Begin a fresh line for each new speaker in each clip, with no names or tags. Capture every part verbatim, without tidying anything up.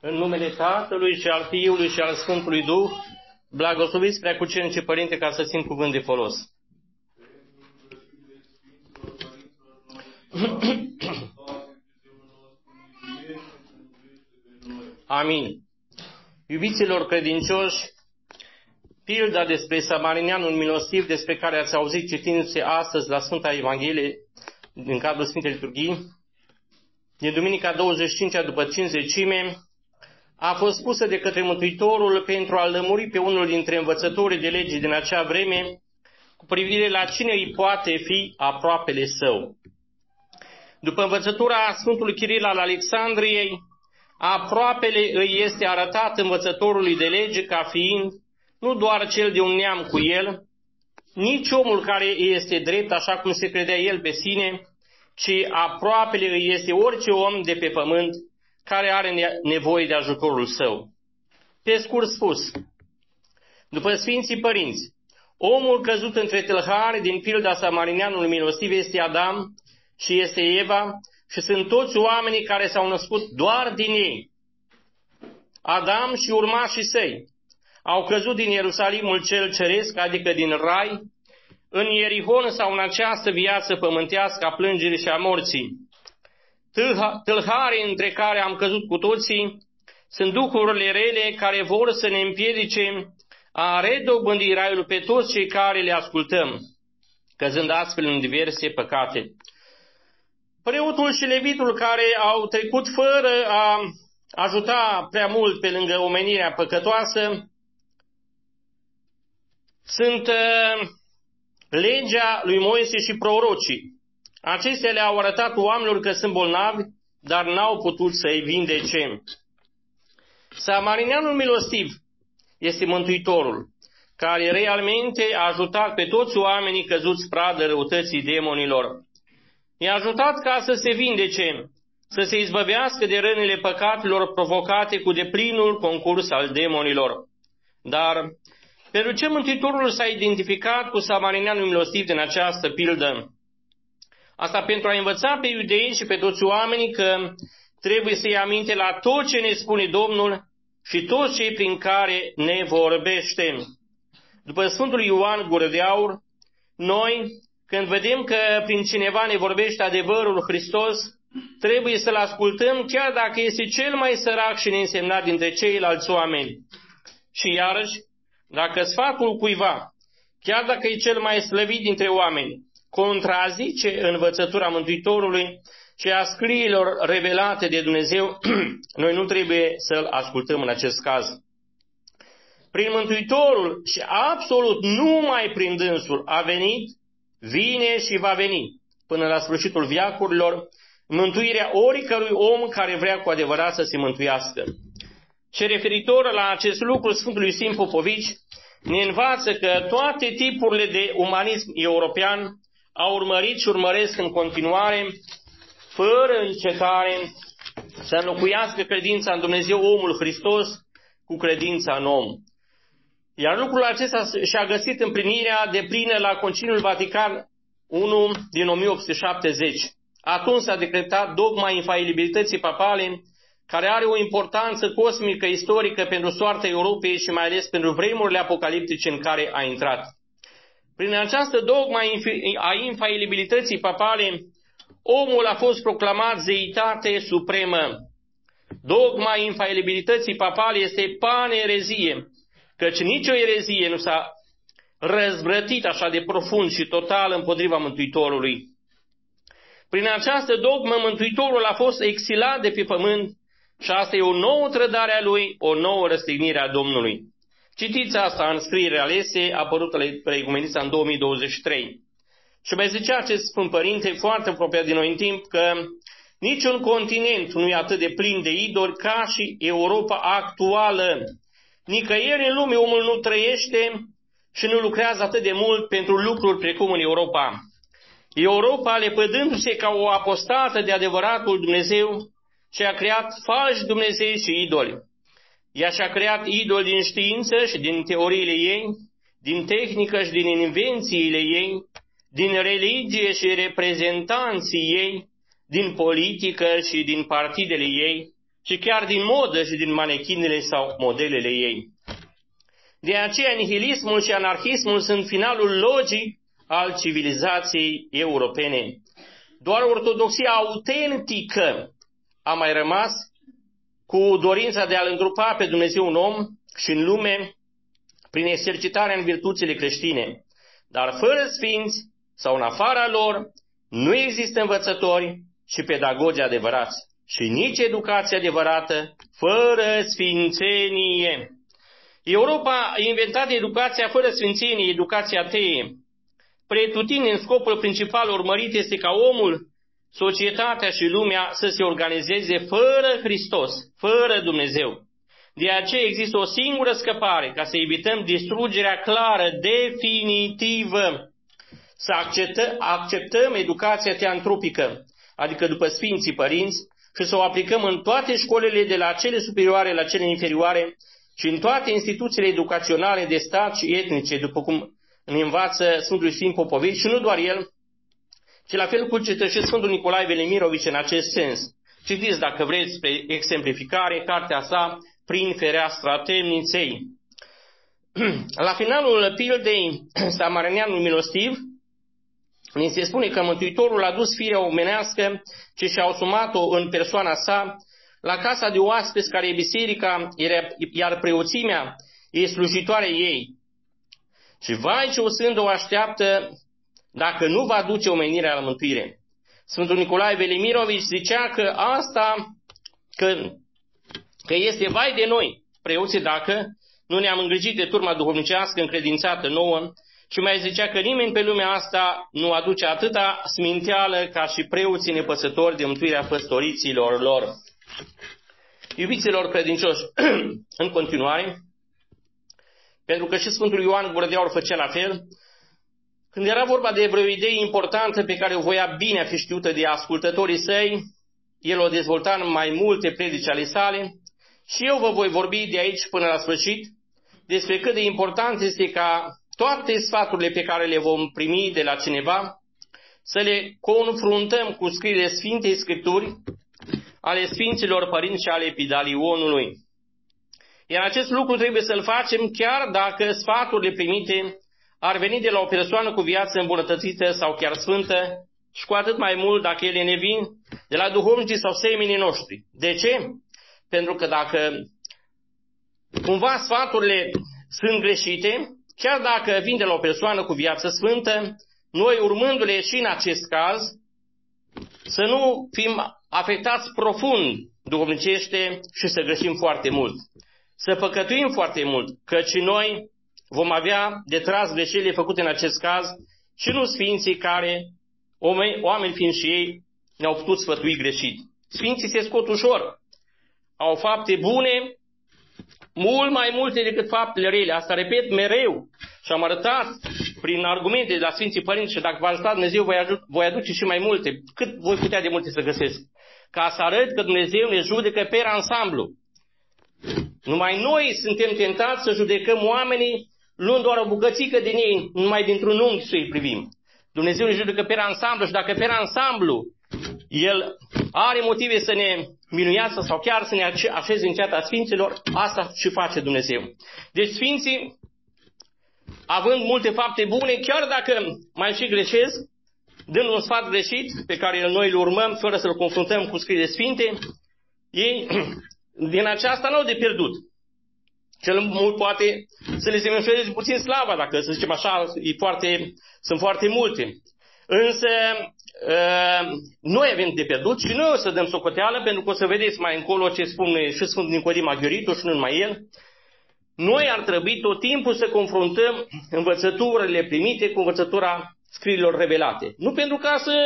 În numele Tatălui și al Fiului și al Sfântului Duh, blagosloviți Preacucernice Părinte, ca să țin cuvânt de folos. Amin. Iubiților credincioși, pilda despre samarinianul milostiv, despre care ați auzit citindu-se astăzi la Sfânta Evanghelie din cadrul Sfintei Liturghii, din Duminica douăzeci și cincea după Cincizecime, a fost pusă de către Mântuitorul pentru a lămuri pe unul dintre învățătorii de lege din acea vreme cu privire la cine îi poate fi aproapele său. După învățătura Sfântului Chiril al Alexandriei, aproapele îi este arătat învățătorului de lege ca fiind nu doar cel de un neam cu el, nici omul care este drept așa cum se credea el pe sine, ci aproapele îi este orice om de pe pământ care are nevoie de ajutorul său. Pe scurt spus, după Sfinții Părinți, omul căzut între tâlhari din pilda samarinianului milostiv este Adam și este Eva și sunt toți oamenii care s-au născut doar din ei. Adam și urmașii săi au căzut din Ierusalimul cel ceresc, adică din Rai, în Ierihon sau în această viață pământească a plângerii și a morții. Tâlharii între care am căzut cu toții sunt duhurile rele care vor să ne împiedice a redobândi raiul pe toți cei care le ascultăm, căzând astfel în diverse păcate. Preotul și levitul care au trecut fără a ajuta prea mult pe lângă omenirea păcătoasă sunt uh, legea lui Moise și prorocii. Acestea le-au arătat oamenilor că sunt bolnavi, dar n-au putut să-i vindece. Samarinianul milostiv este Mântuitorul, care realmente a ajutat pe toți oamenii căzuți pradă răutății demonilor. I-a ajutat ca să se vindece, să se izbăvească de rănile păcatelor provocate cu deplinul concurs al demonilor. Dar pentru ce Mântuitorul s-a identificat cu samarinianul milostiv din această pildă? Asta pentru a învăța pe iudei și pe toți oamenii că trebuie să-i aminte la tot ce ne spune Domnul și toți cei prin care ne vorbește. După Sfântul Ioan Gură de Aur, noi, când vedem că prin cineva ne vorbește adevărul Hristos, trebuie să-L ascultăm chiar dacă este cel mai sărac și neînsemnat dintre ceilalți oameni. Și iarăși, dacă sfatul cuiva, chiar dacă e cel mai slăvit dintre oameni, contrazice învățătura Mântuitorului și a scriilor revelate de Dumnezeu, noi nu trebuie să-L ascultăm în acest caz. Prin Mântuitorul și absolut numai prin dânsul a venit, vine și va veni, până la sfârșitul veacurilor, mântuirea oricărui om care vrea cu adevărat să se mântuiască. Și referitor la acest lucru, Sfântul Iusim Popovici ne învață că toate tipurile de umanism european au urmărit și urmăresc în continuare, fără încetare, să înlocuiască credința în Dumnezeu, omul Hristos, cu credința în om. Iar lucrul acesta și-a găsit împlinirea deplină la Conciliul Vatican I din o mie opt sute șaptezeci. Atunci s-a decretat dogma infailibilității papale, care are o importanță cosmică, istorică pentru soarta Europei și mai ales pentru vremurile apocaliptice în care a intrat. Prin această dogma a infailibilității papale, omul a fost proclamat zeitate supremă. Dogma infailibilității papale este panerezie, căci nicio erezie nu s-a răzvrătit așa de profund și total împotriva Mântuitorului. Prin această dogmă, Mântuitorul a fost exilat de pe pământ și asta e o nouă trădare a lui, o nouă răstignire a Domnului. Citiți asta în scriere alese, apărută la Preecumenița în două mii douăzeci și trei. Și mai zicea acest Sfânt Părinte, foarte apropiat de noi în timp, că niciun continent nu e atât de plin de idoli ca și Europa actuală. Nicăieri în lume omul nu trăiește și nu lucrează atât de mult pentru lucruri precum în Europa. Europa, lepădându-se ca o apostată de adevăratul Dumnezeu, și-a creat falși Dumnezei și idoli. Ea și-a creat idoli din știință și din teoriile ei, din tehnică și din invențiile ei, din religie și reprezentanții ei, din politică și din partidele ei și chiar din modă și din manechinele sau modelele ei. De aceea nihilismul și anarhismul sunt finalul logic al civilizației europene. Doar ortodoxia autentică a mai rămas cu dorința de a-L îngrupa pe Dumnezeu în om și în lume prin exercitarea în virtuțile creștine. Dar fără sfinți sau în afara lor nu există învățători și pedagogi adevărați și nici educație adevărată fără sfințenie. Europa a inventat educația fără sfințenie, educația atee. Pretutindeni, scopul principal urmărit este ca omul, societatea și lumea să se organizeze fără Hristos, fără Dumnezeu. De aceea există o singură scăpare, ca să evităm distrugerea clară, definitivă. Să acceptă, acceptăm educația teantropică, adică după Sfinții Părinți, și să o aplicăm în toate școlile, de la cele superioare la cele inferioare, și în toate instituțiile educaționale de stat și etnice, după cum ne învață Sfântul Sfânt Popovici, și nu doar el, ci la fel cugetă și Sfântul Nicolae Velimirovici în acest sens. Citiți, dacă vreți, spre exemplificare, cartea sa, Prin fereastra temniței. La finalul pildei Samarineanul milostiv, ni se spune că Mântuitorul a dus firea omenească ce și-a asumat-o în persoana sa la casa de oaspeți care e biserica, iar preoțimea e slujitoare ei. Și vai ce o sândă o așteaptă dacă nu va duce omenirea la mântuire. Sfântul Nicolae Velimirovici zicea că asta, că, că este vai de noi, preoții, dacă nu ne-am îngrijit de turma duhovnicească încredințată nouă, și mai zicea că nimeni pe lumea asta nu aduce atâta sminteală ca și preoții nepăsători de mântuirea păstoriților lor. Iubiților credincioși, în continuare, pentru că și Sfântul Ioan Gură de Aur făcea la fel, când era vorba de vreo idee importantă pe care o voia bine a fi știută de ascultătorii săi, el o dezvolta în mai multe predici ale sale și eu vă voi vorbi de aici până la sfârșit despre cât de important este ca toate sfaturile pe care le vom primi de la cineva să le confruntăm cu scrierile Sfintei Scripturi ale Sfinților Părinți și ale Epidalionului. Iar acest lucru trebuie să-l facem chiar dacă sfaturile primite ar veni de la o persoană cu viață îmbunătățită sau chiar sfântă, și cu atât mai mult dacă ele ne vin de la duhovnicii sau semenii noștri. De ce? Pentru că dacă cumva sfaturile sunt greșite, chiar dacă vin de la o persoană cu viață sfântă, noi, urmându-le și în acest caz, să nu fim afectați profund duhovnicește și să greșim foarte mult. Să păcătuim foarte mult, căci noi vom avea de tras greșelile făcute în acest caz și nu sfinții care, oameni fiind și ei, ne-au putut sfătui greșit. Sfinții se scot ușor. Au fapte bune, mult mai multe decât faptele rele. Asta repet mereu și am arătat prin argumente de la Sfinții Părinți și dacă va ajuta Dumnezeu voi, ajut, voi aduce și mai multe. Cât voi putea de multe să găsesc. Ca să arăt că Dumnezeu ne judecă pe ansamblu. Numai noi suntem tentați să judecăm oamenii luând doar o bucățică din ei, numai dintr-un unghi să-i privim. Dumnezeu ne judecă pe ansamblu și dacă pe ansamblu El are motive să ne minuiască sau chiar să ne așeze în ceata Sfinților, asta și face Dumnezeu. Deci Sfinții, având multe fapte bune, chiar dacă mai și greșesc, dând un sfat greșit pe care noi îl urmăm fără să-l confruntăm cu scrierile Sfinte, ei din aceasta n-au de pierdut. Cel mult poate să le se măsureze puțin slava, dacă să zicem așa, e foarte, sunt foarte multe. Însă noi avem de pierdut și noi o să dăm socoteală, pentru că o să vedeți mai încolo ce spune și Sfântul Nicodim Aghioritu și nu numai el. Noi ar trebui tot timpul să confruntăm învățăturile primite cu învățătura scrierilor revelate. Nu pentru ca să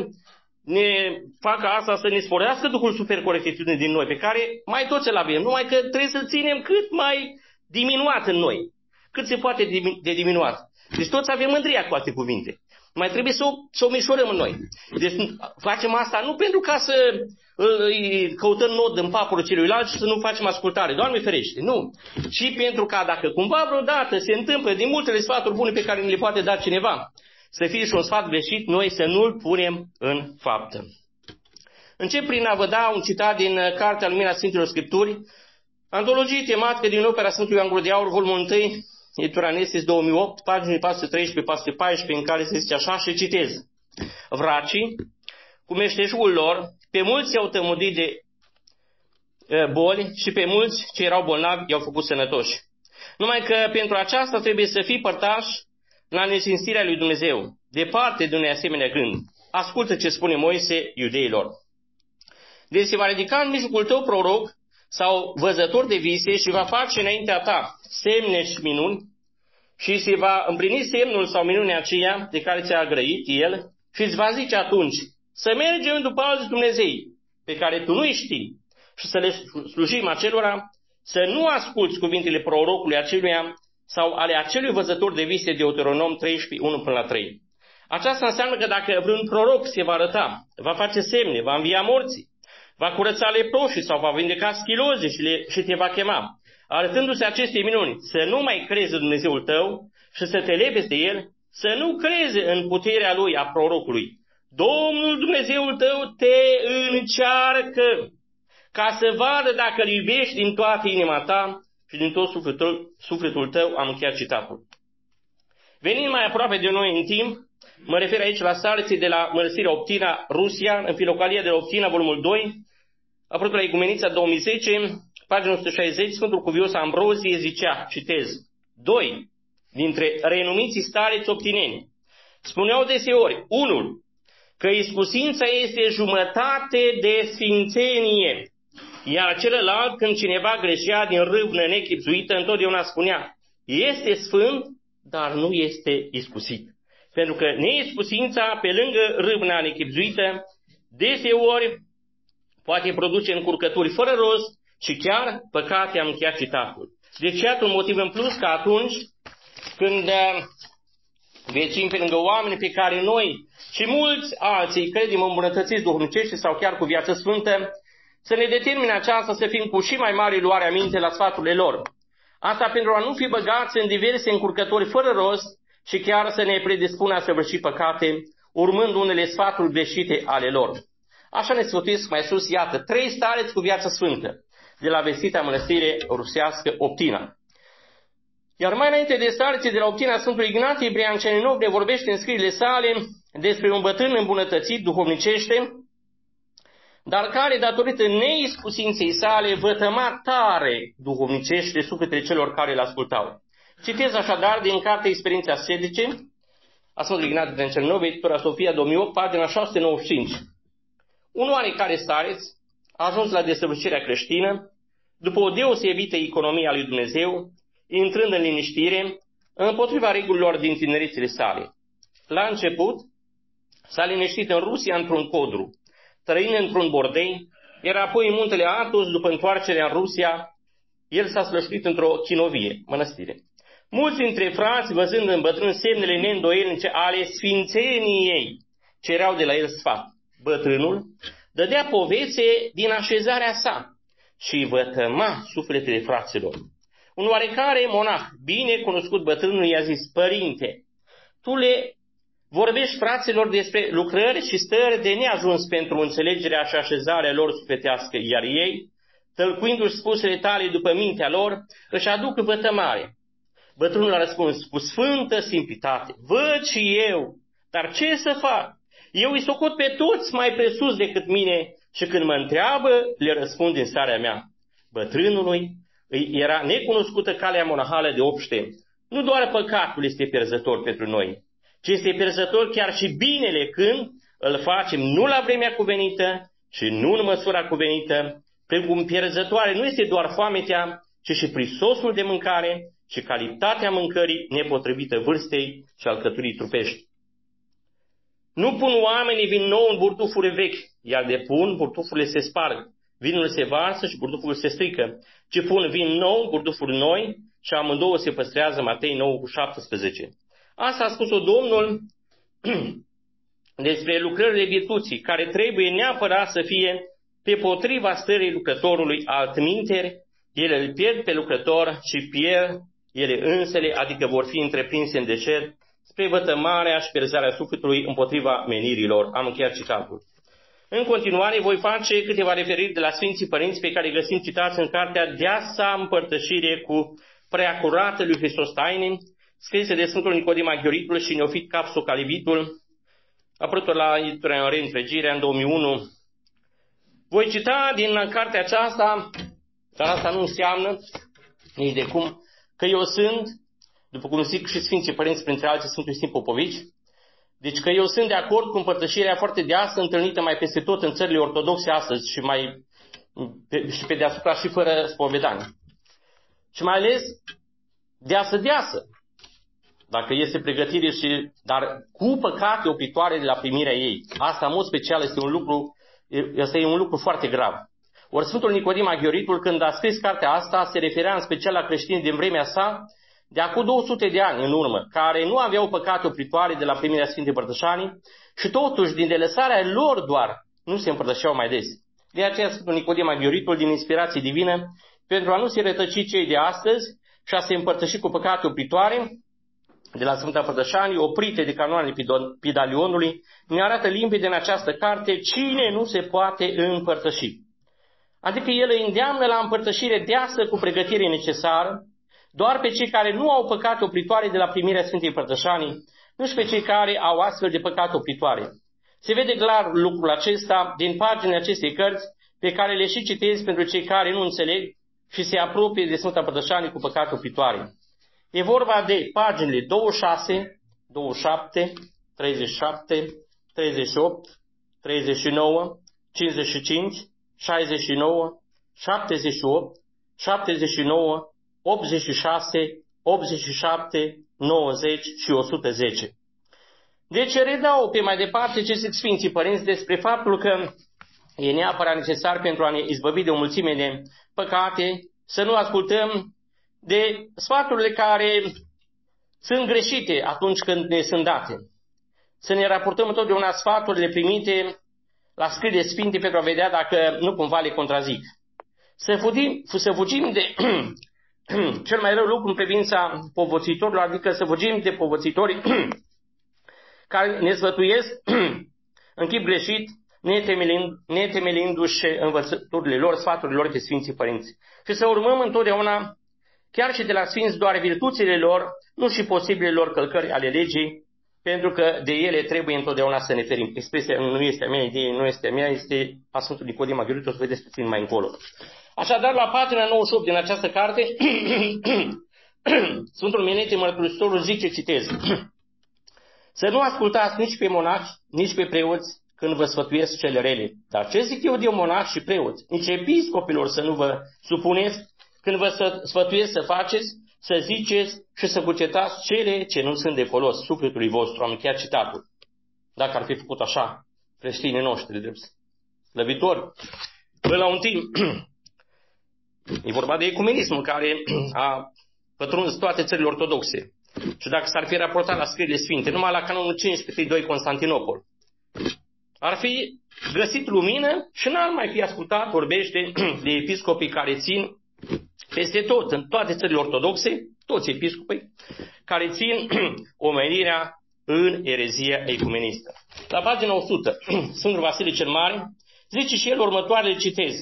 ne facă asta să ne sporească Duhul supercorectitudine din noi, pe care mai toți îl avem, numai că trebuie să ținem cât mai diminuat în noi, cât se poate de diminuat. Deci toți avem mândria, cu alte cuvinte. Mai trebuie să o, să o mișorăm în noi. Deci facem asta nu pentru ca să îi căutăm nod în papurul celuilalt și să nu facem ascultare, Doamne ferește, nu. Ci pentru ca dacă cumva vreodată se întâmplă din multele sfaturi bune pe care ne le poate da cineva, să fie și un sfat greșit, noi să nu-l punem în faptă. Încep prin a vă da un citat din Cartea Lumina Sfintelor Scripturi, antologie tematică din opera Sfântului Ioan Gură de Aur, volumul unu, editura Nestis două mii opt, paginile patru sute treisprezece patru sute paisprezece, în care se zice așa și citez. Vracii, cu meșteșugul lor, pe mulți i-au tămudit de boli și pe mulți ce erau bolnavi i-au făcut sănătoși. Numai că pentru aceasta trebuie să fii părtaș la necinstirea lui Dumnezeu, departe de un asemenea gând. Ascultă ce spune Moise iudeilor. Deci se va ridica în mijlocul tău proroc sau văzător de vise și va face înaintea ta semne și minuni și se va împlini semnul sau minunea aceea de care ți-a grăit el și îți va zice atunci să mergem după alți Dumnezei pe care tu nu-i știi și să le slujim acelora, să nu asculți cuvintele prorocului aceluia sau ale acelui văzător de vise, Deuteronom treisprezece, unu până la trei. Aceasta înseamnă că dacă vreun proroc se va arăta, va face semne, va învia morții, va curăța leproșii sau va vindeca schiloze și, le, și te va chema, arătându-se aceste minuni, să nu mai crezi în Dumnezeul tău și să te lepezi de el, să nu crezi în puterea lui, a prorocului. Domnul Dumnezeul tău te încearcă ca să vadă dacă îl iubești din toată inima ta și din tot sufletul, sufletul tău. Am încheiat citatul. Venind mai aproape de noi în timp, mă refer aici la salții de la Mărăsirea Optina, Rusia, în Filocalia de la Optina, volumul doi, apropo la Ecumenița două mii zece, pagina o sută șaizeci, Sfântul Cuvios Ambrozie zicea, citez, doi dintre renumiții stareți optineni spuneau deseori, unul, că iscusința este jumătate de sfințenie, iar celălalt, când cineva greșea din râvnă nechipzuită, întotdeauna spunea, este sfânt, dar nu este iscusit. Pentru că neiscusința, pe lângă râvna nechipzuită, deseori poate produce încurcături fără rost și chiar păcate. Am încheiat citatul. Deci, iată un motiv în plus că atunci când vecini pe lângă oameni pe care noi și mulți alții credem îmbunătățiți duhovnicești sau chiar cu viață sfântă, să ne determine aceasta să fim cu și mai mare luare aminte la sfaturile lor. Asta pentru a nu fi băgați în diverse încurcători fără rost și chiar să ne predispună a săvârși păcate, urmând unele sfaturi greșite ale lor. Așa ne sfătuiesc mai sus, iată, trei stareți cu viață sfântă, de la vestita mănăstire rusească Optina. Iar mai înainte de stareții de la Optina, Sfântul Ignatie Briancenov ne vorbește în scrierile sale despre un bătrân îmbunătățit duhovnicește, dar care, datorită neiscusinței sale, vătăma tare duhovnicește sufletele celor care îl ascultau. Citez așadar din cartea Experiențe ascetice a Sfântului Ignatie Briancenov, editura Sofia două mii opt, pagina șase sute nouăzeci și cinci. Un oarecare stareț a ajuns la desăvârșirea creștină, după o deosebită economie a lui Dumnezeu, intrând în liniștire, împotriva regulilor din tinerețele sale. La început, s-a liniștit în Rusia într-un codru, trăind într-un bordei, iar apoi în muntele Athos, după întoarcerea în Rusia, el s-a slășluit într-o chinovie, mănăstire. Mulți dintre frați, văzând în bătrân semnele neîndoielnice ale sfințeniei, cereau de la el sfat. Bătrânul dădea povețe din așezarea sa și vătăma sufletele fraților. Un oarecare monah, bine cunoscut bătrânul, i-a zis, părinte, tu le vorbești fraților despre lucrări și stări de neajuns pentru înțelegerea și așezarea lor sufletească, iar ei, tălcuindu-și spusele tale după mintea lor, își aduc vătămare. Bătrânul a răspuns, cu sfântă simplitate, văd și eu, dar ce să fac? Eu îi socot pe toți mai presus decât mine și când mă întreabă, le răspund din starea mea. Bătrânului îi era necunoscută calea monahală de obște. Nu doar păcatul este pierzător pentru noi, ci este pierzător chiar și binele când îl facem nu la vremea cuvenită și nu în măsura cuvenită, precum pierzătoare nu este doar foametea, ci și prisosul de mâncare și calitatea mâncării nepotrivită vârstei și alcăturii trupești. Nu pun oamenii vin nou în burtufuri vechi, iar de pun, burtufurile se sparg, vinul se varsă și burtuful se strică, ci pun vin nou, burdufuri noi și amândouă se păstrează. Matei nouă cu șaptesprezece. Asta a spus-o Domnul despre lucrările virtuții, care trebuie neapărat să fie pe potriva stării lucrătorului, altminteri, ele îl pierd pe lucrător și pierd ele însele, adică vor fi întreprinse în deșert, spre vătămarea și pierzarea sufletului împotriva menirilor. Am încheiat citatul. În continuare voi face câteva referiri de la Sfinții Părinți pe care îi găsim citați în cartea Deasa împărtășire cu Preacurată lui Hristos Taine, scrisă de Sfântul Nicodim Aghioritul și Neofit Capso Calivitul, apărută la editura Reîntregirea în două mii unu. Voi cita din cartea aceasta, dar asta nu înseamnă nici de cum că eu sunt, după cum zic și Sfinții Părinți, printre alții Sfântul Iustin Popovici, deci că eu sunt de acord cu împărtășirea foarte deasă întâlnită mai peste tot în țările ortodoxe astăzi și mai pe, și pe deasupra și fără spovedanie. Și mai ales deasă-deasă, dacă este pregătire și, dar cu păcate opritoare de la primirea ei. Asta, în mod special, este un lucru, este un lucru foarte grav. Ori Sfântul Nicodim Aghioritul, când a scris cartea asta, se referea în special la creștini din vremea sa, de acum două sute de ani în urmă, care nu aveau păcate opritoare de la primirea Sfintei Părtășanii și totuși, din delăsarea lor doar, nu se împărtășeau mai des. De aceea Sfântul Nicodim Aghioritul, din inspirație divină, pentru a nu se rătăci cei de astăzi și a se împărtăși cu păcate opritoare de la Sfânta Părtășanii, oprite de canoanele Pidalionului, ne arată limpede în această carte cine nu se poate împărtăși. Adică el îi îndeamnă la împărtășire deasă cu pregătire necesară, doar pe cei care nu au păcate opritoare de la primirea Sfintei Părtășanii, nu și pe cei care au astfel de păcate opritoare. Se vede clar lucrul acesta din paginile acestei cărți, pe care le și citesc pentru cei care nu înțeleg și se apropie de Sfânta Părtășanie cu păcate opritoare. E vorba de paginile douăzeci și șase, douăzeci și șapte, treizeci și șapte, treizeci și opt, treizeci și nouă, cincizeci și cinci, șaizeci și nouă, șaptezeci și opt, șaptezeci și nouă, optzeci și șase, optzeci și șapte, nouăzeci și o sută zece. Deci redau pe mai departe ce zic Sfinții Părinți despre faptul că e neapărat necesar pentru a ne izbăvi de o mulțime de păcate să nu ascultăm de sfaturile care sunt greșite atunci când ne sunt date. Să ne raportăm întotdeauna sfaturile primite la scris de Sfinte pentru a vedea dacă nu cumva le contrazic. Să fugim, să fugim de cel mai rău lucru în privința povățuitorilor, adică să fugim de povățuitorii care ne sfătuiesc în chip greșit, netemelindu-și învățăturile lor, sfaturile lor de Sfinții Părinți. Și să urmăm întotdeauna, chiar și de la Sfinți, doar virtuțile lor, nu și posibilele lor călcări ale legii, pentru că de ele trebuie întotdeauna să ne ferim. Expresia nu este a mea, ideea nu este a mea, este a Sfântului Nicodim Aghioritul, o să vedeți puțin mai încolo. Așadar, la pagina nouăzeci și opt din această carte, Sfântul Menete Mărturisitorul zice, citez, să nu ascultați nici pe monahi, nici pe preoți când vă sfătuiesc cele rele. Dar ce zic eu de monahi și preoți? Nici episcopilor să nu vă supuneți când vă sfătuiesc să faceți, să ziceți și să cucetați cele ce nu sunt de folos sufletului vostru. Am încheiat citatul. Dacă ar fi făcut așa, creștinii noștri, drept slăvitori, până la un timp, e vorba de ecumenismul care a pătruns toate țările ortodoxe. Și dacă s-ar fi raportat la scrierile sfinte, numai la canonul cincisprezece doi Constantinopol, ar fi găsit lumină și n-ar mai fi ascultat, vorbește de episcopii care țin peste tot, în toate țările ortodoxe, toți episcopii, care țin omenirea în erezia ecumenistă. La pagina o sută, Sfântul Vasile cel Mare, zice și el următoarele, citez,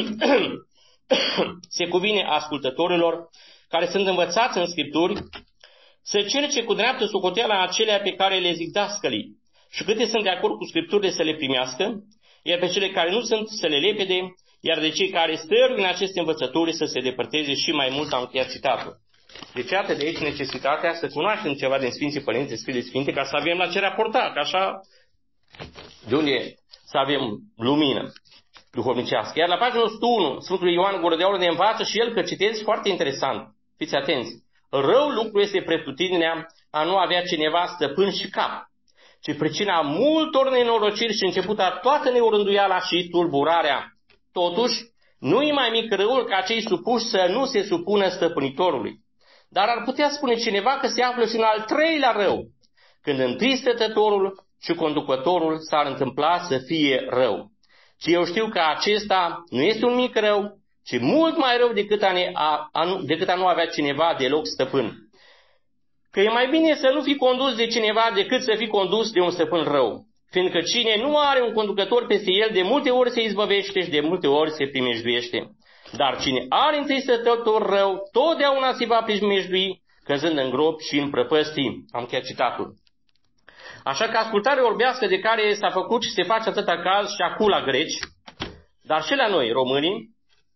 se cuvine ascultătorilor care sunt învățați în Scripturi să cerce cu dreaptă socoteala acelea pe care le zic dascălii și câte sunt de acord cu Scripturile să le primească, iar pe cele care nu sunt să le lepede, iar de cei care stăruie în aceste învățături să se depărteze și mai mult. Am încheiat citatul. Deci iată de aici necesitatea să cunoaștem ceva din Sfinții Părinți, de Sfinte Sfinte, ca să avem la ce raporta, că așa de unde să avem lumină duhovnicească. Iar la pagina o sută unu, Sfântul Ioan Gură de Aur ne învață și el că citezi foarte interesant. Fiți atenți. Rău lucru este pretutindinea a nu avea cineva stăpân și cap, ci pricina multor nenorociri și începuta toată neurânduiala și tulburarea. Totuși, nu e mai mic răul ca cei supuși să nu se supună stăpânitorului. Dar ar putea spune cineva că se află și în al treilea rău, când întâi stătătorul și conducătorul s-ar întâmpla să fie rău. Și eu știu că acesta nu este un mic rău, ci mult mai rău decât a, ne, a, a, nu, decât a nu avea cineva deloc stăpân. Că e mai bine să nu fii condus de cineva decât să fii condus de un stăpân rău. fiindcă cine nu are un conducător peste el, de multe ori se izbăvește și de multe ori se primejduiește. Dar cine are întâi stătător rău, totdeauna se va primejdui, căzând în grop și în prăpăstii. Am chiar citatul. Așa că ascultarea orbească de care s-a făcut și se face atâta caz și acum la greci, dar și la noi, românii,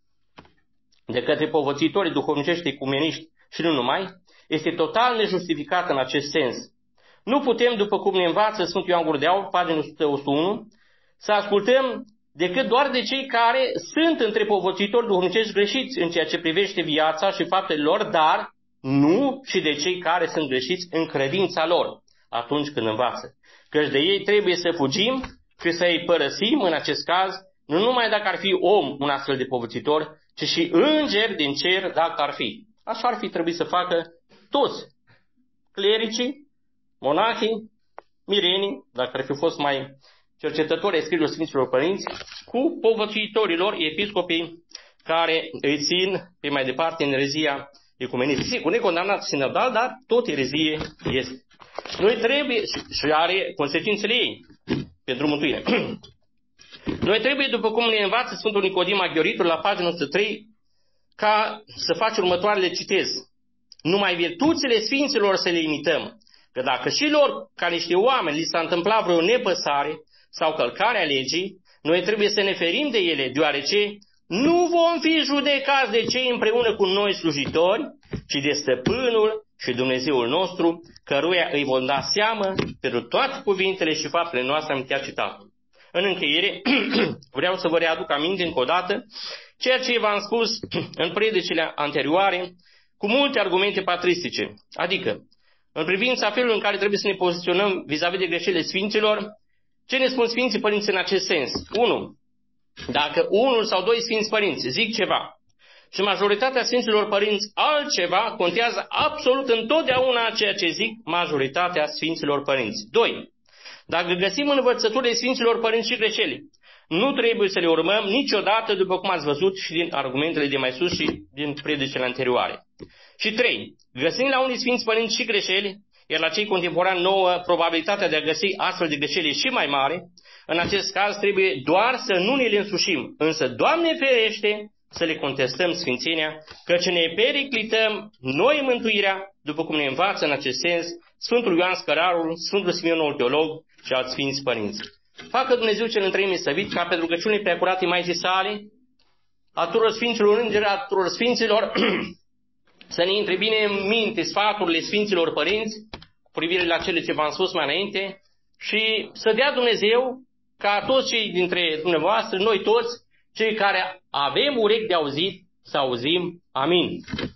de către povățitorii duhovnicești ecumeniști și nu numai, este total nejustificată în acest sens. Nu putem, după cum ne învață Sfântul Ioan Gură de Aur, pagina o sută o unu, să ascultăm decât doar de cei care sunt între povățitori duhovnicești greșiți în ceea ce privește viața și faptele lor, dar nu și de cei care sunt greșiți în credința lor atunci când învață. Căci de ei trebuie să fugim și să îi părăsim în acest caz, nu numai dacă ar fi om un astfel de povățitor, ci și îngeri din cer dacă ar fi. Așa ar fi trebuit să facă toți clericii, monahii, mirenii, dacă ar fi fost mai cercetători ai scrierilor Sfinților Părinți, cu povățuitorilor, episcopii care îi țin pe mai departe în erezia ecumenistă. Sigur, necondamnat sinodal, dar tot erezie este. Noi trebuie, și are consecințele ei pentru mântuire. Noi trebuie, după cum ne învață Sfântul Nicodim Aghioritul la pagina o sută trei, ca să faci următoarele, citez. Numai virtuțile Sfinților să le imităm, că dacă și lor, ca niște oameni, li s-a întâmplat vreo nepăsare sau călcarea legii, noi trebuie să ne ferim de ele, deoarece nu vom fi judecați de cei împreună cu noi slujitori, ci de Stăpânul și Dumnezeul nostru, căruia îi vom da seamă pentru toate cuvintele și faptele noastre. Am chiar citat. În încheiere, vreau să vă readuc aminte încă o dată ceea ce v-am spus în predicile anterioare, cu multe argumente patristice, adică în privința felului în care trebuie să ne poziționăm vis-a-vis de greșelile Sfinților. Ce ne spun Sfinții Părinți în acest sens? unu. Dacă unul sau doi Sfinți Părinți zic ceva și majoritatea Sfinților Părinți altceva, contează absolut întotdeauna ceea ce zic majoritatea Sfinților Părinți. doi. Dacă găsim în învățăturile Sfinților Părinți și greșeli, nu trebuie să le urmăm niciodată, după cum ați văzut și din argumentele de mai sus și din predicile anterioare. Și trei. Găsim la unii Sfinți Părinți și greșeli, iar la cei contemporani nouă probabilitatea de a găsi astfel de greșeli și mai mare. În acest caz trebuie doar să nu ne le însușim, însă, Doamne ferește, să le contestăm sfințenia, căci ne periclităm noi mântuirea, după cum ne învață în acest sens Sfântul Ioan Scărarul, Sfântul Simeonul Teolog și alți Sfinți Părinți. Facă Dumnezeu cel întreime săvit ca pe rugăciunile preacurate Maicii sale, a tuturor Sfinților Îngeri, a tuturor Sfinților, să ne intre bine în minte sfaturile Sfinților Părinți cu privire la cele ce v-am spus mai înainte și să dea Dumnezeu ca toți cei dintre dumneavoastră, noi toți, cei care avem urechi de auzit, să auzim. Amin.